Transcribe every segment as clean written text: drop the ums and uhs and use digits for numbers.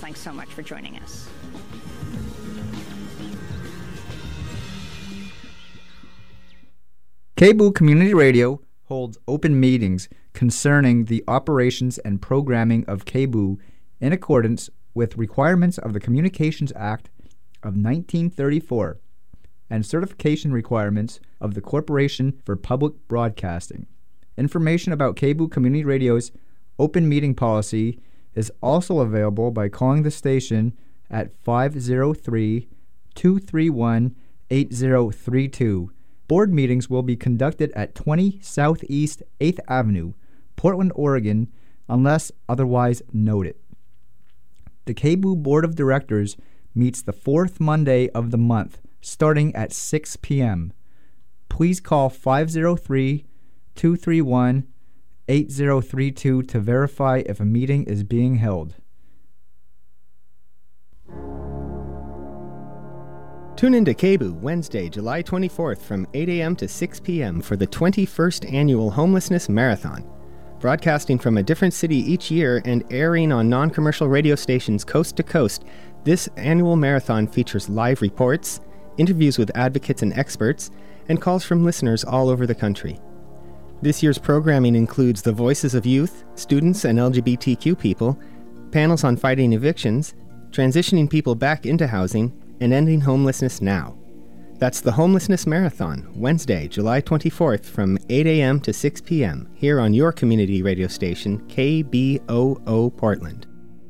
Thanks so much for joining us. KBOO Community Radio holds open meetings concerning the operations and programming of KBOO in accordance with requirements of the Communications Act of 1934 and certification requirements of the Corporation for Public Broadcasting. Information about KBOO Community Radio's open meeting policy is also available by calling the station at 503-231-8032. Board meetings will be conducted at 20 Southeast 8th Avenue, Portland, Oregon, unless otherwise noted. The KBOO Board of Directors meets the fourth Monday of the month, starting at 6 p.m. Please call 503-231-8032 to verify if a meeting is being held. Tune into KBOO Wednesday, July 24th from 8 a.m. to 6 p.m. for the 21st Annual Homelessness Marathon. Broadcasting from a different city each year and airing on non-commercial radio stations coast to coast, this annual marathon features live reports, interviews with advocates and experts, and calls from listeners all over the country. This year's programming includes the voices of youth, students, and LGBTQ people, panels on fighting evictions, transitioning people back into housing, and ending homelessness now. That's the Homelessness Marathon, Wednesday, July 24th from 8 a.m. to 6 p.m. here on your community radio station, KBOO Portland.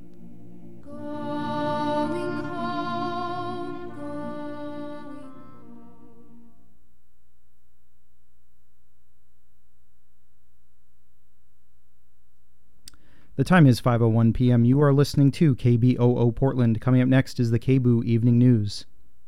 The time is 5:01 p.m. You are listening to KBOO Portland. Coming up next is the KBOO Evening News.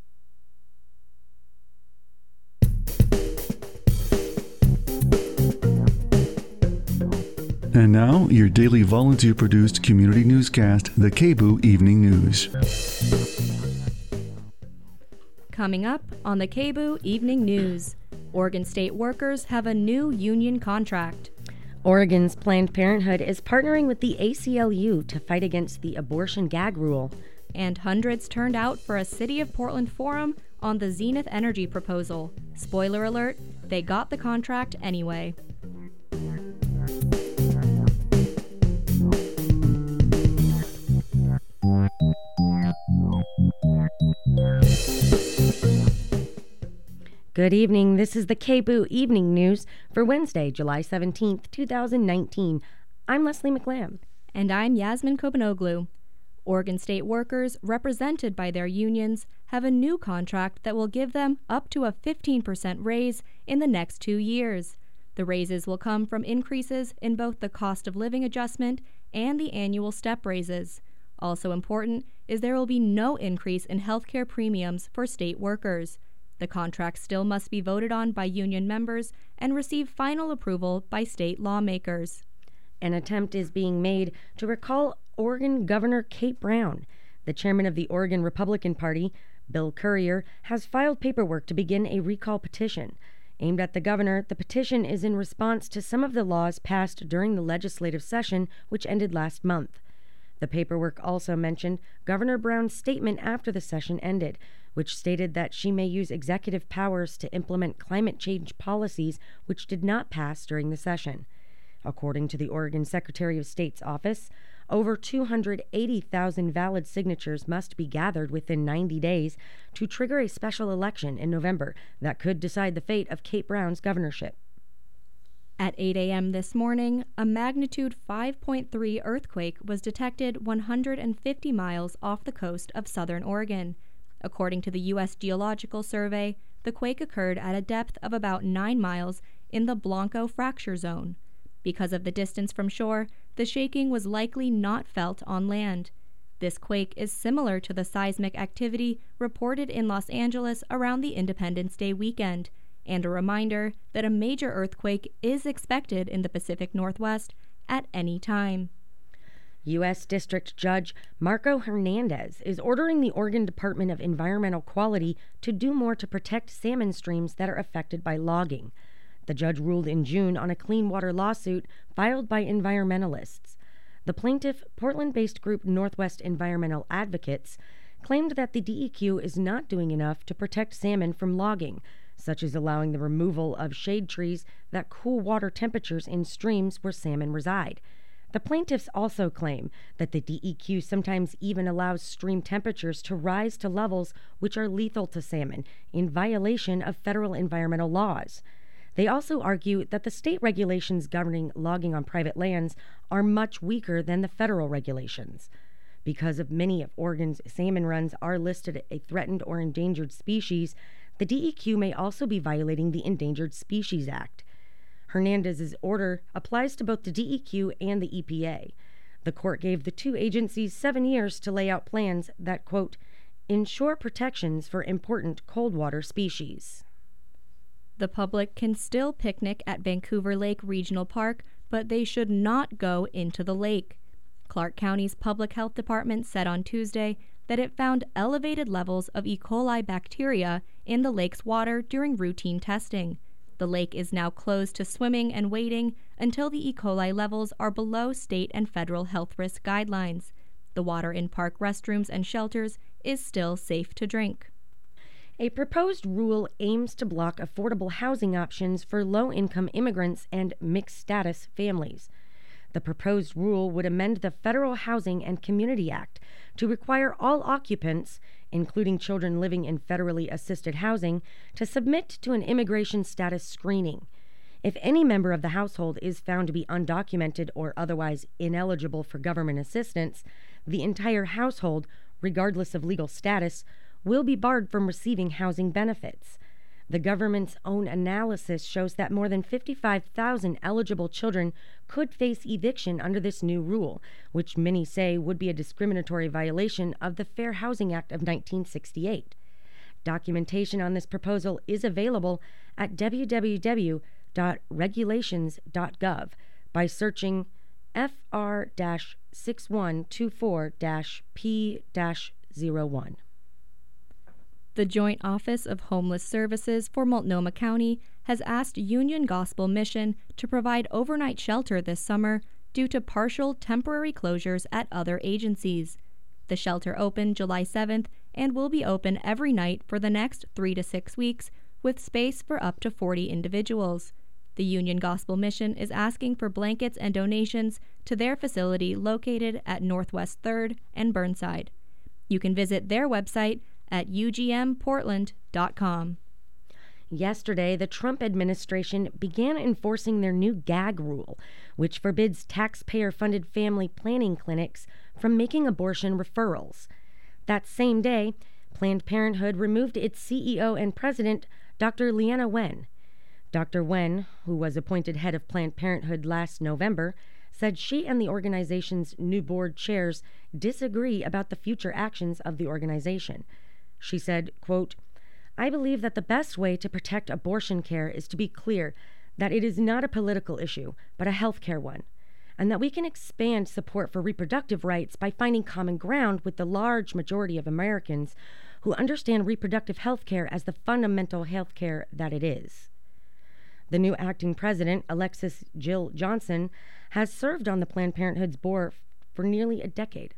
And now, your daily volunteer-produced community newscast, the KBOO Evening News. Coming up on the KBOO Evening News, Oregon State workers have a new union contract. Oregon's Planned Parenthood is partnering with the ACLU to fight against the abortion gag rule. And hundreds turned out for a City of Portland forum on the Zenith Energy proposal. Spoiler alert, they got the contract anyway. Good evening. This is the KBOO Evening News for Wednesday, July 17th, 2019. I'm Leslie McLam. And I'm Yasmin Kobanoglu. Oregon State workers, represented by their unions, have a new contract that will give them up to a 15% raise in the next 2 years. The raises will come from increases in both the cost of living adjustment and the annual step raises. Also important is there will be no increase in healthcare premiums for state workers. The contract still must be voted on by union members and receive final approval by state lawmakers. An attempt is being made to recall Oregon Governor Kate Brown. The chairman of the Oregon Republican Party, Bill Currier, has filed paperwork to begin a recall petition. Aimed at the governor, the petition is in response to some of the laws passed during the legislative session, which ended last month. The paperwork also mentioned Governor Brown's statement after the session ended, which stated that she may use executive powers to implement climate change policies which did not pass during the session. According to the Oregon Secretary of State's office, over 280,000 valid signatures must be gathered within 90 days to trigger a special election in November that could decide the fate of Kate Brown's governorship. At 8 a.m. this morning, a magnitude 5.3 earthquake was detected 150 miles off the coast of southern Oregon. According to the U.S. Geological Survey, the quake occurred at a depth of about 9 miles in the Blanco fracture zone. Because of the distance from shore, the shaking was likely not felt on land. This quake is similar to the seismic activity reported in Los Angeles around the Independence Day weekend, and a reminder that a major earthquake is expected in the Pacific Northwest at any time. U.S. District Judge Marco Hernandez is ordering the Oregon Department of Environmental Quality to do more to protect salmon streams that are affected by logging. The judge ruled in June on a clean water lawsuit filed by environmentalists. The plaintiff, Portland-based group Northwest Environmental Advocates, claimed that the DEQ is not doing enough to protect salmon from logging, such as allowing the removal of shade trees that cool water temperatures in streams where salmon reside. The plaintiffs also claim that the DEQ sometimes even allows stream temperatures to rise to levels which are lethal to salmon, in violation of federal environmental laws. They also argue that the state regulations governing logging on private lands are much weaker than the federal regulations. Because of many of Oregon's salmon runs are listed a threatened or endangered species, the DEQ may also be violating the Endangered Species Act. Hernandez's order applies to both the DEQ and the EPA. The court gave the two agencies 7 years to lay out plans that, quote, ensure protections for important cold water species. The public can still picnic at Vancouver Lake Regional Park, but they should not go into the lake. Clark County's Public Health Department said on Tuesday that it found elevated levels of E. coli bacteria in the lake's water during routine testing. The lake is now closed to swimming and wading until the E. coli levels are below state and federal health risk guidelines. The water in park restrooms and shelters is still safe to drink. A proposed rule aims to block affordable housing options for low-income immigrants and mixed-status families. The proposed rule would amend the Federal Housing and Community Act to require all occupants, including children living in federally assisted housing, to submit to an immigration status screening. If any member of the household is found to be undocumented or otherwise ineligible for government assistance, the entire household, regardless of legal status, will be barred from receiving housing benefits. The government's own analysis shows that more than 55,000 eligible children could face eviction under this new rule, which many say would be a discriminatory violation of the Fair Housing Act of 1968. Documentation on this proposal is available at www.regulations.gov by searching FR-6124-P-01. The Joint Office of Homeless Services for Multnomah County has asked Union Gospel Mission to provide overnight shelter this summer due to partial temporary closures at other agencies. The shelter opened July 7th and will be open every night for the next 3 to 6 weeks, with space for up to 40 individuals. The Union Gospel Mission is asking for blankets and donations to their facility located at Northwest 3rd and Burnside. You can visit their website at ugmportland.com. Yesterday, the Trump administration began enforcing their new gag rule, which forbids taxpayer-funded family planning clinics from making abortion referrals. That same day, Planned Parenthood removed its CEO and president, Dr. Leana Wen. Dr. Wen, who was appointed head of Planned Parenthood last November, said she and the organization's new board chairs disagree about the future actions of the organization. She said, quote, I believe that the best way to protect abortion care is to be clear that it is not a political issue, but a health care one, and that we can expand support for reproductive rights by finding common ground with the large majority of Americans who understand reproductive health care as the fundamental health care that it is. The new acting president, Alexis Jill Johnson, has served on the Planned Parenthood's board for nearly a decade.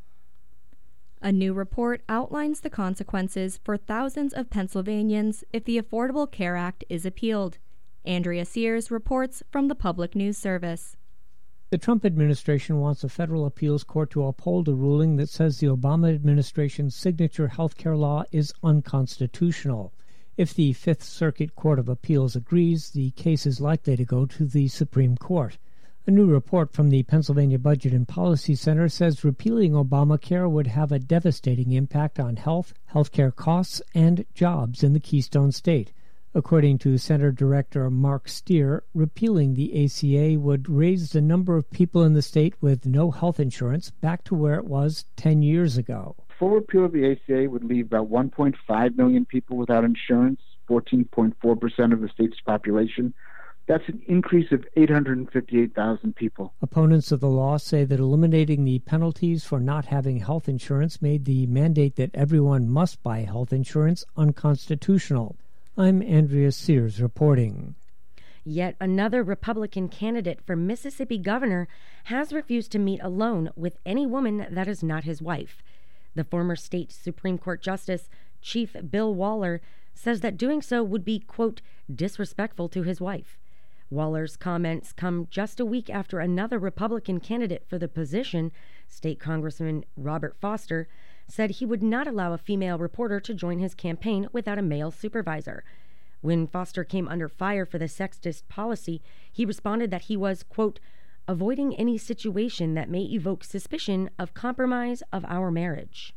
A new report outlines the consequences for thousands of Pennsylvanians if the Affordable Care Act is appealed. Andrea Sears reports from the Public News Service. The Trump administration wants a federal appeals court to uphold a ruling that says the Obama administration's signature health care law is unconstitutional. If the Fifth Circuit Court of Appeals agrees, the case is likely to go to the Supreme Court. A new report from the Pennsylvania Budget and Policy Center says repealing Obamacare would have a devastating impact on health, healthcare costs, and jobs in the Keystone State. According to Center Director Mark Steer, repealing the ACA would raise the number of people in the state with no health insurance back to where it was 10 years ago. Full repeal of the ACA would leave about 1.5 million people without insurance, 14.4% of the state's population. That's an increase of 858,000 people. Opponents of the law say that eliminating the penalties for not having health insurance made the mandate that everyone must buy health insurance unconstitutional. I'm Andrea Sears reporting. Yet another Republican candidate for Mississippi governor has refused to meet alone with any woman that is not his wife. The former state Supreme Court Justice, Chief Bill Waller, says that doing so would be, quote, disrespectful to his wife. Waller's comments come just a week after another Republican candidate for the position, State Congressman Robert Foster, said he would not allow a female reporter to join his campaign without a male supervisor. When Foster came under fire for the sexist policy, he responded that he was, quote, avoiding any situation that may evoke suspicion of compromise of our marriage.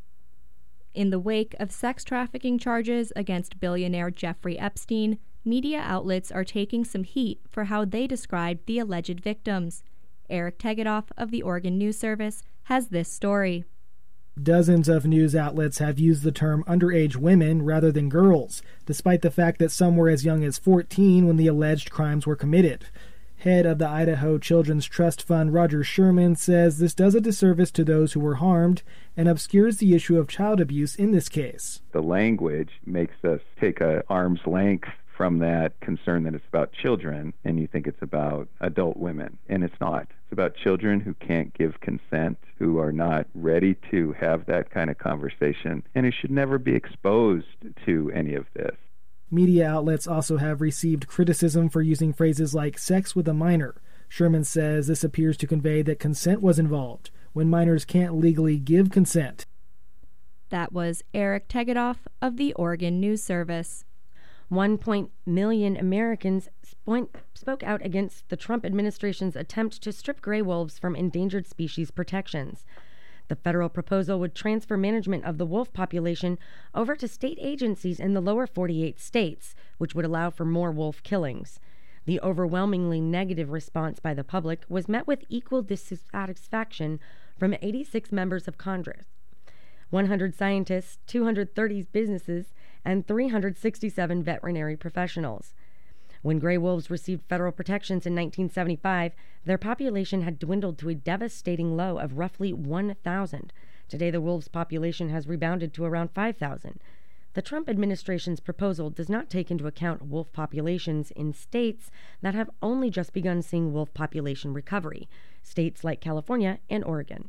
In the wake of sex trafficking charges against billionaire Jeffrey Epstein, media outlets are taking some heat for how they described the alleged victims. Eric Tegedoff of the Oregon News Service has this story. Dozens of news outlets have used the term underage women rather than girls, despite the fact that some were as young as 14 when the alleged crimes were committed. Head of the Idaho Children's Trust Fund, Roger Sherman, says this does a disservice to those who were harmed and obscures the issue of child abuse in this case. The language makes us take an arm's length from that concern that it's about children, and you think it's about adult women, and it's not. It's about children who can't give consent, who are not ready to have that kind of conversation, and who should never be exposed to any of this. Media outlets also have received criticism for using phrases like sex with a minor. Sherman says this appears to convey that consent was involved, when minors can't legally give consent. That was Eric Tegedoff of the Oregon News Service. 1 million Americans spoke out against the Trump administration's attempt to strip gray wolves from endangered species protections. The federal proposal would transfer management of the wolf population over to state agencies in the lower 48 states, which would allow for more wolf killings. The overwhelmingly negative response by the public was met with equal dissatisfaction from 86 members of Congress, 100 scientists, 230 businesses, and 367 veterinary professionals. When gray wolves received federal protections in 1975, their population had dwindled to a devastating low of roughly 1,000. Today, the wolves' population has rebounded to around 5,000. The Trump administration's proposal does not take into account wolf populations in states that have only just begun seeing wolf population recovery, states like California and Oregon.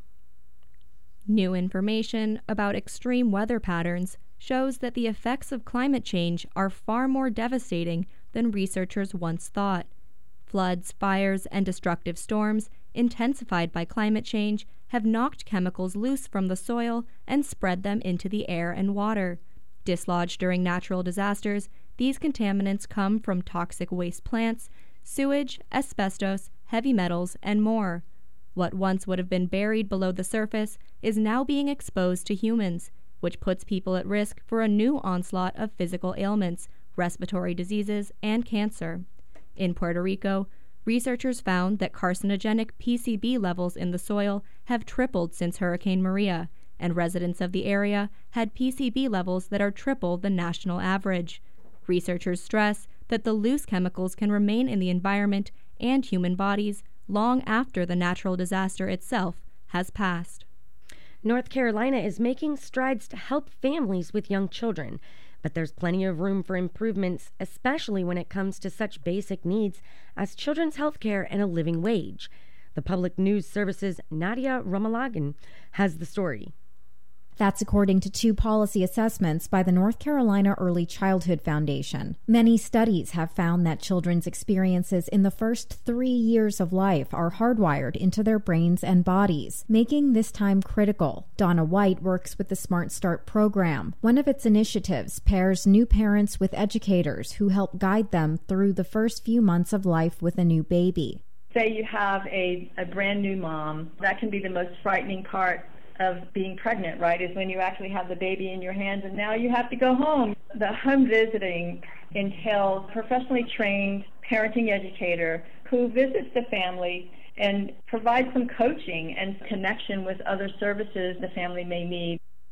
New information about extreme weather patterns shows that the effects of climate change are far more devastating than researchers once thought. Floods, fires, and destructive storms, intensified by climate change, have knocked chemicals loose from the soil and spread them into the air and water. Dislodged during natural disasters, these contaminants come from toxic waste plants, sewage, asbestos, heavy metals, and more. What once would have been buried below the surface is now being exposed to humans, which puts people at risk for a new onslaught of physical ailments, respiratory diseases, and cancer. In Puerto Rico, researchers found that carcinogenic PCB levels in the soil have tripled since Hurricane Maria, and residents of the area had PCB levels that are triple the national average. Researchers stress that the loose chemicals can remain in the environment and human bodies long after the natural disaster itself has passed. North Carolina is making strides to help families with young children, but there's plenty of room for improvements, especially when it comes to such basic needs as children's health care and a living wage. The Public News Service's Nadia Ramalagan has the story. That's according to 2 policy assessments by the North Carolina Early Childhood Foundation. Many studies have found that children's experiences in the first 3 years of life are hardwired into their brains and bodies, making this time critical. Donna White works with the Smart Start program. One of its initiatives pairs new parents with educators who help guide them through the first few months of life with a new baby. Say you have a brand new mom. That can be the most frightening part of being pregnant, right, is when you actually have the baby in your hands and now you have to go home. The home visiting entails a professionally trained parenting educator who visits the family and provides some coaching and connection with other services the family may need.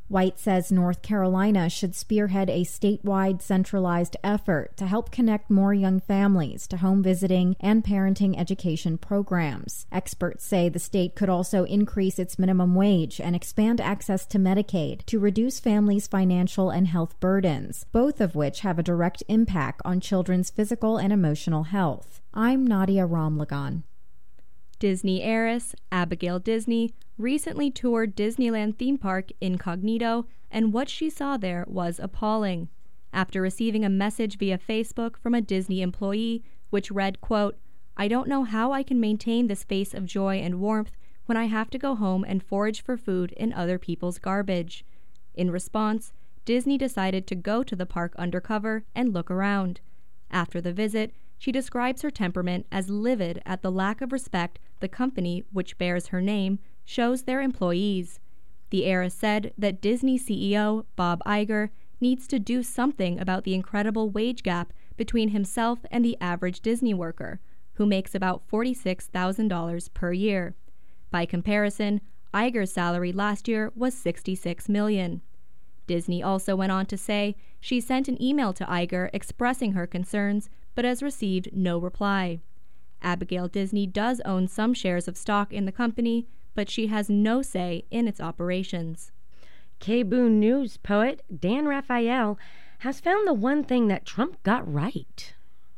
White says North Carolina should spearhead a statewide centralized effort to help connect more young families to home visiting and parenting education programs. Experts say the state could also increase its minimum wage and expand access to Medicaid to reduce families' financial and health burdens, both of which have a direct impact on children's physical and emotional health. I'm Nadia Ramlagan. Disney heiress Abigail Disney recently toured Disneyland theme park incognito, and what she saw there was appalling. After receiving a message via Facebook from a Disney employee, which read, quote, "I don't know how I can maintain this face of joy and warmth when I have to go home and forage for food in other people's garbage." In response, Disney decided to go to the park undercover and look around. After the visit, she describes her temperament as livid at the lack of respect the company, which bears her name, shows their employees. The heiress said that Disney CEO Bob Iger needs to do something about the incredible wage gap between himself and the average Disney worker, who makes about $46,000 per year. By comparison, Iger's salary last year was $66 million. Disney also went on to say she sent an email to Iger expressing her concerns, but has received no reply. Abigail Disney does own some shares of stock in the company, but she has no say in its operations. KBOO News poet Dan Raphael has found the one thing that Trump got right.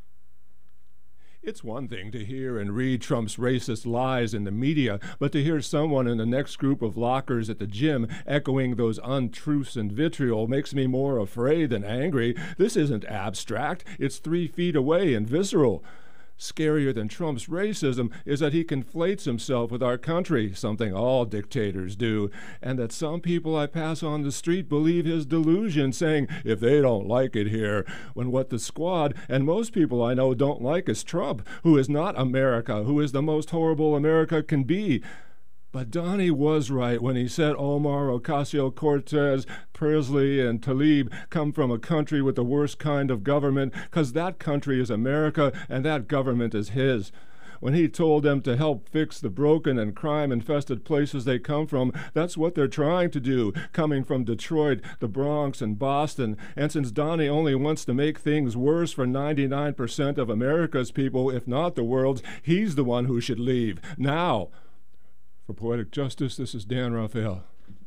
It's one thing to hear and read Trump's racist lies in the media, but to hear someone in the next group of lockers at the gym echoing those untruths and vitriol makes me more afraid than angry. This isn't abstract. It's 3 feet away and visceral. Scarier than Trump's racism is that he conflates himself with our country, something all dictators do, and that some people I pass on the street believe his delusion, saying, if they don't like it here, when what the squad and most people I know don't like is Trump, who is not America, who is the most horrible America can be. But Donnie was right when he said Omar Ocasio-Cortez, Presley, and Tlaib come from a country with the worst kind of government, because that country is America and that government is his. When he told them to help fix the broken and crime-infested places they come from, that's what they're trying to do, coming from Detroit, the Bronx, and Boston. And since Donnie only wants to make things worse for 99% of America's people, if not the world's, he's the one who should leave. Now. For Poetic Justice, this is Dan Raphael.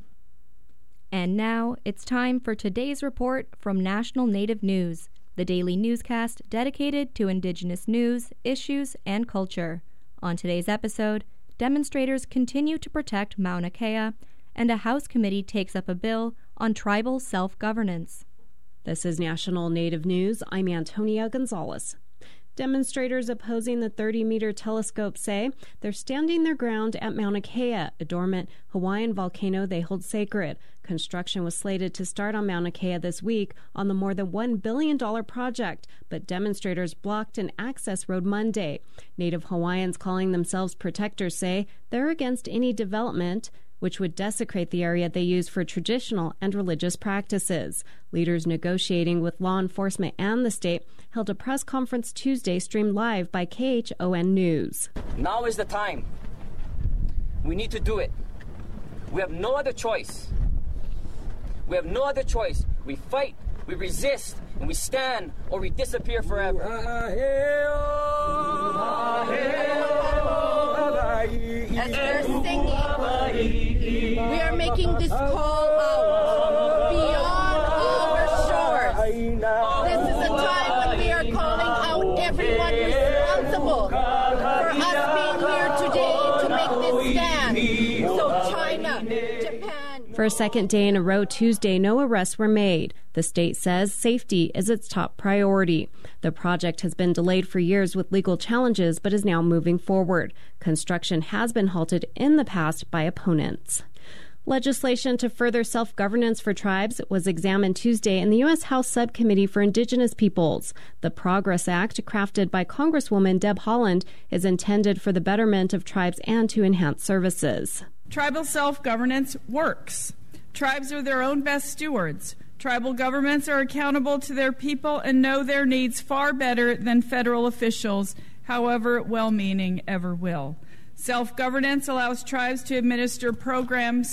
And now it's time for today's report from National Native News, the daily newscast dedicated to Indigenous news, issues, and culture. On today's episode, demonstrators continue to protect Mauna Kea, and a House committee takes up a bill on tribal self-governance. This is National Native News. I'm Antonia Gonzalez. Demonstrators opposing the 30-meter telescope say they're standing their ground at Mauna Kea, a dormant Hawaiian volcano they hold sacred. Construction was slated to start on Mauna Kea this week on the more than $1 billion project, but demonstrators blocked an access road Monday. Native Hawaiians calling themselves protectors say they're against any development which would desecrate the area they use for traditional and religious practices. Leaders negotiating with law enforcement and the state held a press conference Tuesday streamed live by KHON News. Now is the time. We need to do it. We have no other choice. We have no other choice. We fight, we resist, and we stand, or we disappear forever. As we're singing, we are making this call out beyond our shores. This is a time when we are calling out everyone responsible for us being here today to make this stand. So China, Japan. For a second day in a row Tuesday, no arrests were made. The state says safety is its top priority. The project has been delayed for years with legal challenges, but is now moving forward. Construction has been halted in the past by opponents. Legislation to further self-governance for tribes was examined Tuesday in the U.S. House Subcommittee for Indigenous Peoples. The Progress Act, crafted by Congresswoman Deb Haaland, is intended for the betterment of tribes and to enhance services. Tribal self-governance works. Tribes are their own best stewards. Tribal governments are accountable to their people and know their needs far better than federal officials, however well-meaning, ever will. Self-governance allows tribes to administer programs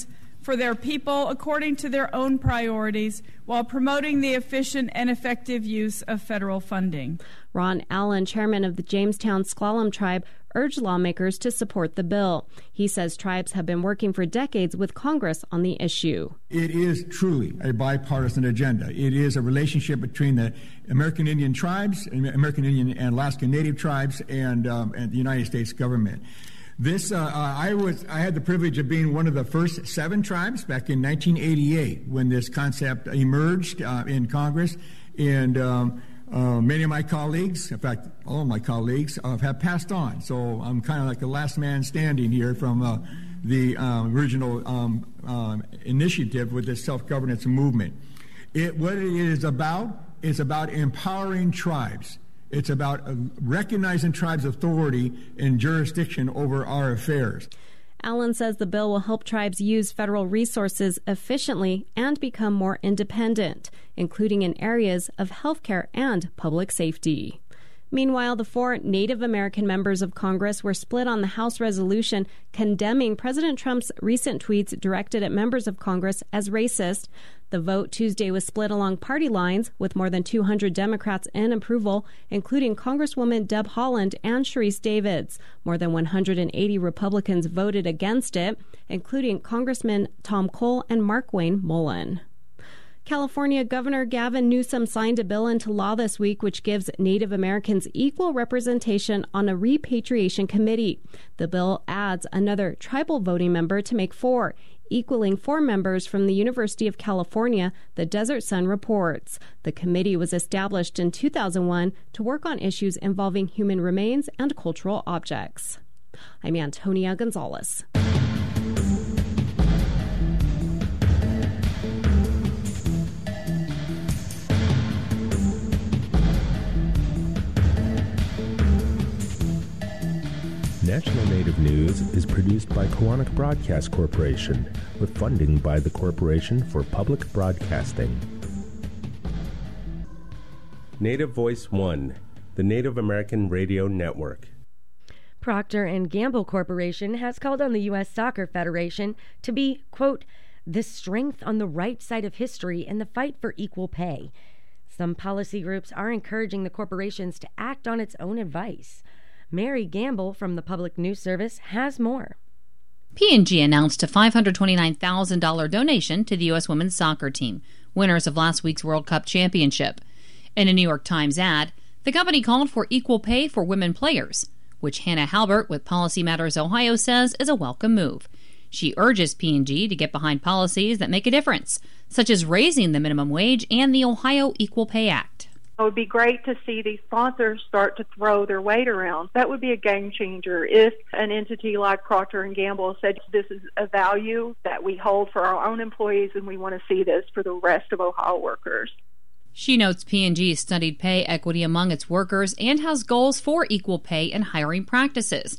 for their people according to their own priorities while promoting the efficient and effective use of federal funding. Ron Allen, chairman of the Jamestown S'Klallam tribe, urged lawmakers to support the bill. He says tribes have been working for decades with Congress on the issue. It is truly a bipartisan agenda. It is a relationship between the American Indian tribes, American Indian and Alaska Native tribes, and the United States government. This, I had the privilege of being one of the first 7 tribes back in 1988 when this concept emerged in Congress, and many of my colleagues, in fact, all of my colleagues, have passed on. So I'm kind of like the last man standing here from the original initiative with this self-governance movement. What it is about empowering tribes. It's about recognizing tribes' authority and jurisdiction over our affairs. Allen says the bill will help tribes use federal resources efficiently and become more independent, including in areas of healthcare and public safety. Meanwhile, the 4 Native American members of Congress were split on the House resolution condemning President Trump's recent tweets directed at members of Congress as racist. The vote Tuesday was split along party lines, with more than 200 Democrats in approval, including Congresswoman Deb Haaland and Sharice Davids. More than 180 Republicans voted against it, including Congressman Tom Cole and Markwayne Mullin. California Governor Gavin Newsom signed a bill into law this week which gives Native Americans equal representation on a repatriation committee. The bill adds another tribal voting member to make 4, equaling 4 members from the University of California, the Desert Sun reports. The committee was established in 2001 to work on issues involving human remains and cultural objects. I'm Antonia Gonzalez. National Native News is produced by Koahnic Broadcast Corporation with funding by the Corporation for Public Broadcasting. Native Voice One, the Native American Radio Network. Procter & Gamble Corporation has called on the U.S. Soccer Federation to be, quote, the strength on the right side of history in the fight for equal pay. Some policy groups are encouraging the corporations to act on its own advice. Mary Gamble from the Public News Service has more. P&G announced a $529,000 donation to the U.S. women's soccer team, winners of last week's World Cup championship. In a New York Times ad, the company called for equal pay for women players, which Hannah Halbert with Policy Matters Ohio says is a welcome move. She urges P&G to get behind policies that make a difference, such as raising the minimum wage and the Ohio Equal Pay Act. It would be great to see these sponsors start to throw their weight around. That would be a game changer if an entity like Procter & Gamble said this is a value that we hold for our own employees and we want to see this for the rest of Ohio workers. She notes P&G studied pay equity among its workers and has goals for equal pay and hiring practices.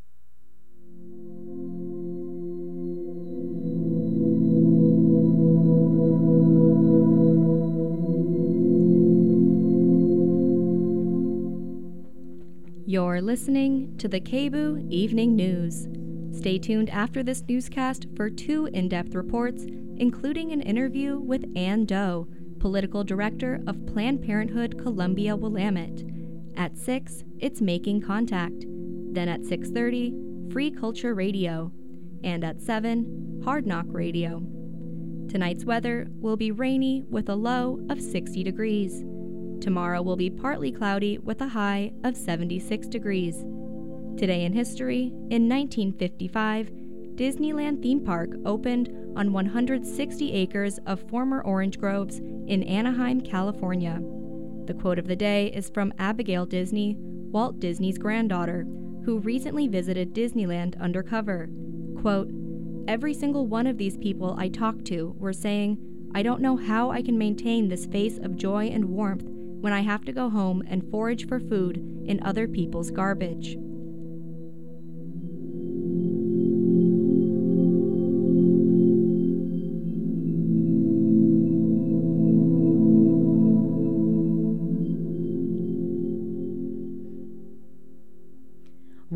You're listening to the KBOO Evening News. Stay tuned after this newscast for 2 in-depth reports, including an interview with Ann Doe, Political Director of Planned Parenthood Columbia-Willamette. At 6, it's Making Contact. Then at 6:30, Free Culture Radio. And at 7, Hard Knock Radio. Tonight's weather will be rainy with a low of 60 degrees. Tomorrow will be partly cloudy with a high of 76 degrees. Today in history, in 1955, Disneyland Theme Park opened on 160 acres of former orange groves in Anaheim, California. The quote of the day is from Abigail Disney, Walt Disney's granddaughter, who recently visited Disneyland undercover. Quote, "Every single one of these people I talked to were saying, I don't know how I can maintain this face of joy and warmth when I have to go home and forage for food in other people's garbage."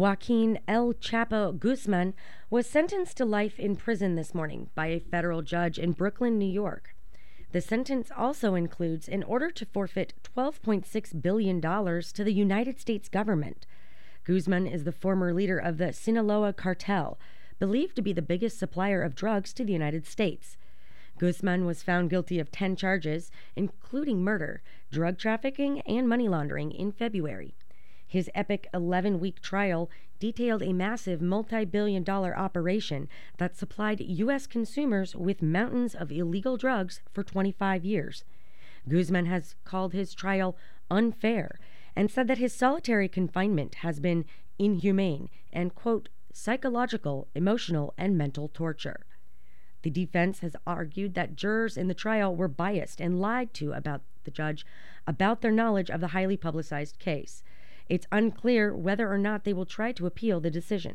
Joaquin El Chapo Guzman was sentenced to life in prison this morning by a federal judge in Brooklyn, New York. The sentence also includes an order to forfeit $12.6 billion to the United States government. Guzman is the former leader of the Sinaloa cartel, believed to be the biggest supplier of drugs to the United States. Guzman was found guilty of 10 charges, including murder, drug trafficking, and money laundering in February. His epic 11-week trial detailed a massive multi-billion-dollar operation that supplied U.S. consumers with mountains of illegal drugs for 25 years. Guzman has called his trial unfair and said that his solitary confinement has been inhumane and, quote, psychological, emotional, and mental torture. The defense has argued that jurors in the trial were biased and lied to about the judge about their knowledge of the highly publicized case. It's unclear whether or not they will try to appeal the decision.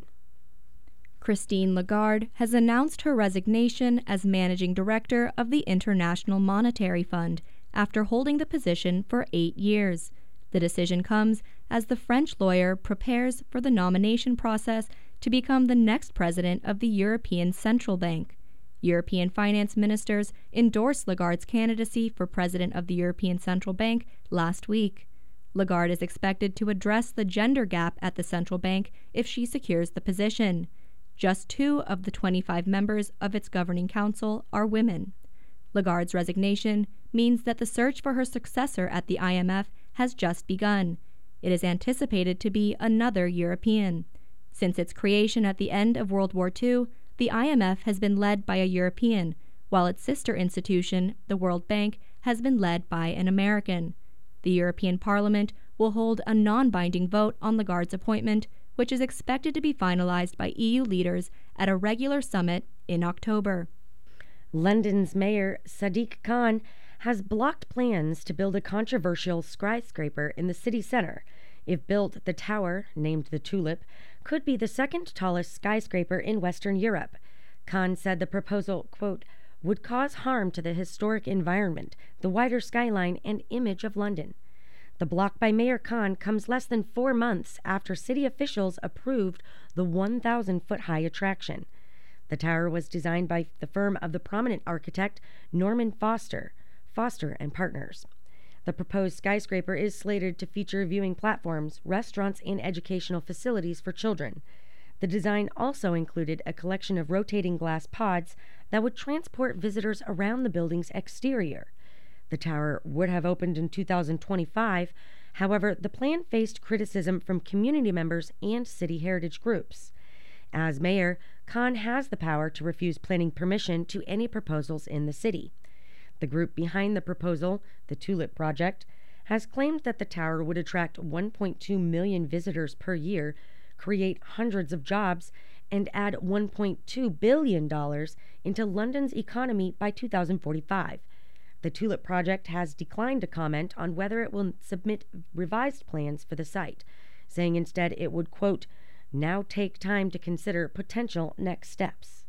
Christine Lagarde has announced her resignation as managing director of the International Monetary Fund after holding the position for 8 years. The decision comes as the French lawyer prepares for the nomination process to become the next president of the European Central Bank. European finance ministers endorsed Lagarde's candidacy for president of the European Central Bank last week. Lagarde is expected to address the gender gap at the central bank if she secures the position. Just 2 of the 25 members of its governing council are women. Lagarde's resignation means that the search for her successor at the IMF has just begun. It is anticipated to be another European. Since its creation at the end of World War II, the IMF has been led by a European, while its sister institution, the World Bank, has been led by an American. The European Parliament will hold a non-binding vote on Lagarde's appointment, which is expected to be finalized by EU leaders at a regular summit in October. London's Mayor Sadiq Khan has blocked plans to build a controversial skyscraper in the city centre. If built, the tower, named the Tulip, could be the second tallest skyscraper in Western Europe. Khan said the proposal, quote, would cause harm to the historic environment, the wider skyline, and image of London. The block by Mayor Khan comes less than 4 months after city officials approved the 1,000-foot-high attraction. The tower was designed by the firm of the prominent architect Norman Foster and Partners. The proposed skyscraper is slated to feature viewing platforms, restaurants, and educational facilities for children. The design also included a collection of rotating glass pods that would transport visitors around the building's exterior. The tower would have opened in 2025. However, the plan faced criticism from community members and city heritage groups. As mayor, Khan has the power to refuse planning permission to any proposals in the city. The group behind the proposal, the Tulip Project, has claimed that the tower would attract 1.2 million visitors per year, create hundreds of jobs, and add $1.2 billion into London's economy by 2045. The Tulip Project has declined to comment on whether it will submit revised plans for the site, saying instead it would, quote, now take time to consider potential next steps.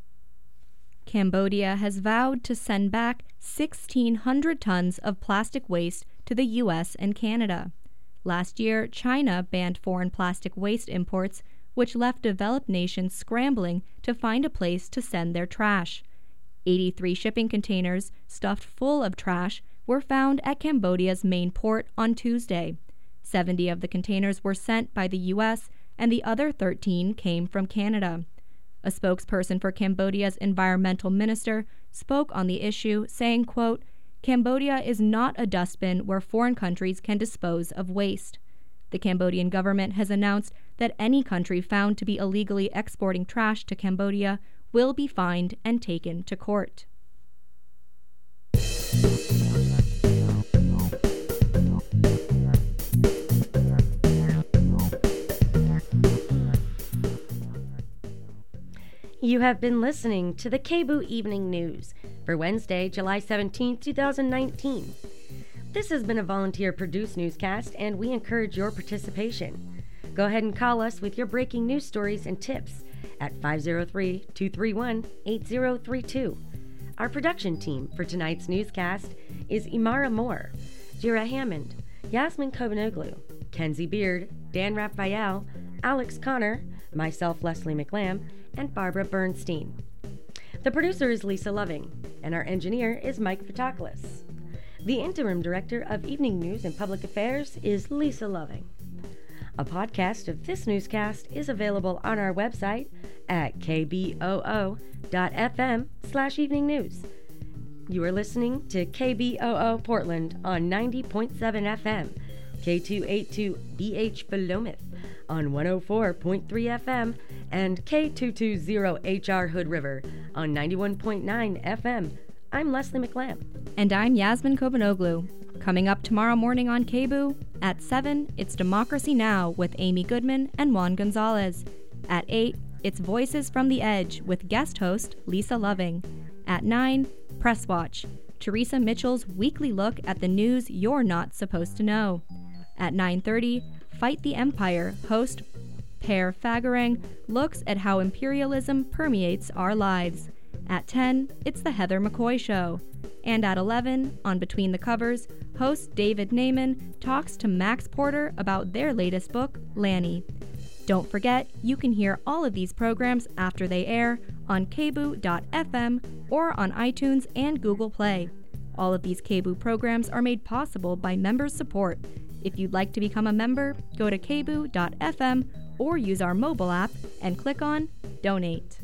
Cambodia has vowed to send back 1,600 tons of plastic waste to the U.S. and Canada. Last year, China banned foreign plastic waste imports, which left developed nations scrambling to find a place to send their trash. 83 shipping containers stuffed full of trash were found at Cambodia's main port on Tuesday. 70 of the containers were sent by the U.S., and the other 13 came from Canada. A spokesperson for Cambodia's environmental minister spoke on the issue, saying, quote, Cambodia is not a dustbin where foreign countries can dispose of waste. The Cambodian government has announced that any country found to be illegally exporting trash to Cambodia will be fined and taken to court. You have been listening to the KBOO Evening News for Wednesday, July 17, 2019. This has been a volunteer-produced newscast, and we encourage your participation. Go ahead and call us with your breaking news stories and tips at 503-231-8032. Our production team for tonight's newscast is Imara Moore, Jira Hammond, Yasmin Kobanoglu, Kenzie Beard, Dan Raphael, Alex Connor, myself, Leslie McLam, and Barbara Bernstein. The producer is Lisa Loving, and our engineer is Mike Patoklis. The interim director of Evening News and Public Affairs is Lisa Loving. A podcast of this newscast is available on our website at kboo.fm/evening news. You are listening to KBOO Portland on 90.7 FM, K282BH Philomath on 104.3 FM, and K220HR Hood River on 91.9 FM. I'm Leslie McLam. And I'm Yasmin Kobanoglu. Coming up tomorrow morning on KBOO, at 7, it's Democracy Now! With Amy Goodman and Juan Gonzalez. At 8, it's Voices from the Edge with guest host Lisa Loving. At 9, Press Watch, Teresa Mitchell's weekly look at the news you're not supposed to know. At 9:30, Fight the Empire host Per Fagerang looks at how imperialism permeates our lives. At 10, it's the Heather McCoy Show. And at 11, on Between the Covers, host David Naiman talks to Max Porter about their latest book, Lanny. Don't forget, you can hear all of these programs after they air on kboo.fm or on iTunes and Google Play. All of these KBOO programs are made possible by members' support. If you'd like to become a member, go to kboo.fm or use our mobile app and click on Donate.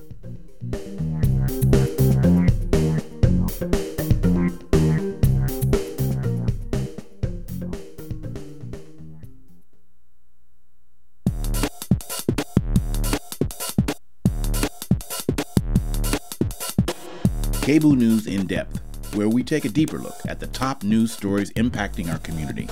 KBOO News in Depth, where we take a deeper look at the top news stories impacting our community.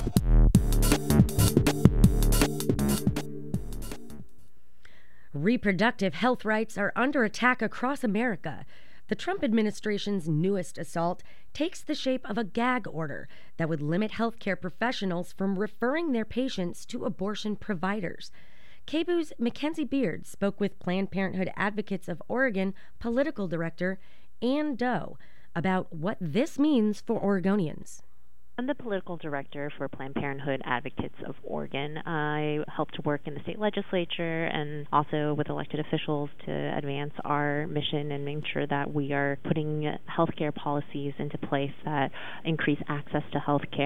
Reproductive health rights are under attack across America. The Trump administration's newest assault takes the shape of a gag order that would limit healthcare professionals from referring their patients to abortion providers. KBOO's Mackenzie Beard spoke with Planned Parenthood Advocates of Oregon political director Ann Doe about what this means for Oregonians. I'm the political director for Planned Parenthood Advocates of Oregon. I help to work in the state legislature and also with elected officials to advance our mission and make sure that we are putting healthcare policies into place that increase access to healthcare